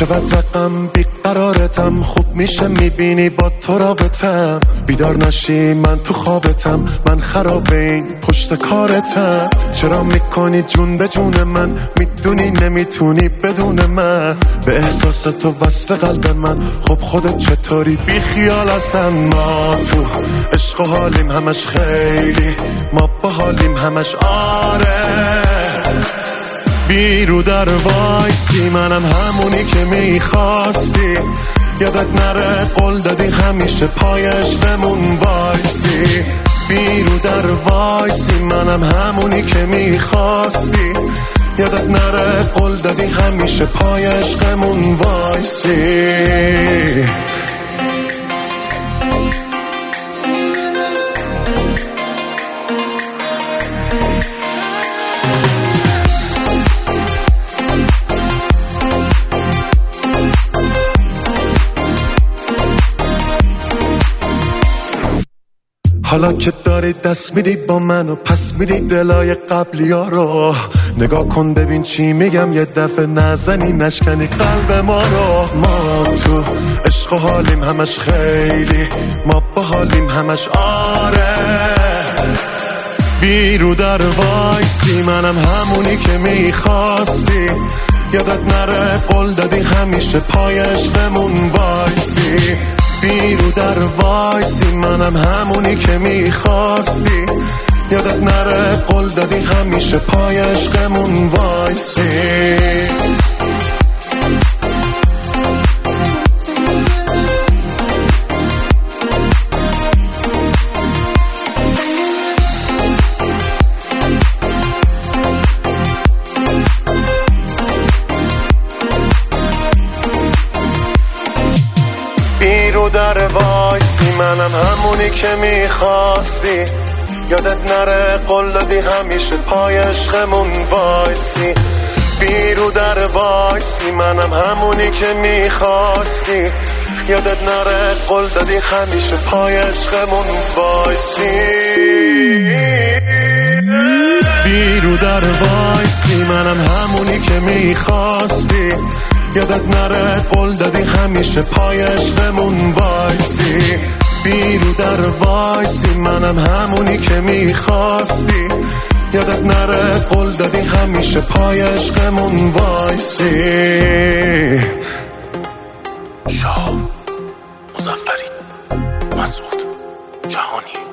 چقدر رقم بیقرارتم، خوب میشه میبینی با تو رابطم. بیدار نشی من تو خوابتم، من خراب این پشت کارتم. چرا میکنی جون به جون من، میدونی نمیتونی بدون من. به احساس تو وصل قلب من، خب خودت چطوری بی خیال هستن. ما تو عشق و حالیم همش خیلی، ما با حالیم همش آره. بیرو در وایسی منم همونی که میخواستی. یادت نره قول دادی همیشه پای عشقمون وایسی. بیرو در وایسی منم همونی که میخواستی. یادت نره قول دادی همیشه پای عشقمون وایسی. حالا که داری دست میدی با من و پس میدی دلای قبلی ها رو، نگاه کن ببین چی میگم، یه دفعه نزنی نشکنی قلب ما رو. ما تو عشق و حالیم همش خیلی، ما با حالیم همش آره. بیرو در وایسی منم همونی که میخواستی. یادت نره قول دادی همیشه پای عشقمون وایسی. بیرو در وایسی منم همونی که میخواستی. یادت نره قول دادی همیشه پای عشقمون وایسی. بیرو در وایسی منم همونی که میخواستی. یادت نره قول دادی همیشه پای عشقمون وایسی. بیرو در وایسی منم همونی که میخواستی. یادت نره قول دادی همیشه پای عشقمون وایسی. بیرو در وایسی منم همونی که میخواستی. یادت نره قول دادی همیشه پای عشقمون وایسی. بیرو در وایسی منم همونی که میخواستی. یادت نره قول دادی همیشه پای عشقمون وایسی. شاه مظفری، مسعود جهانی.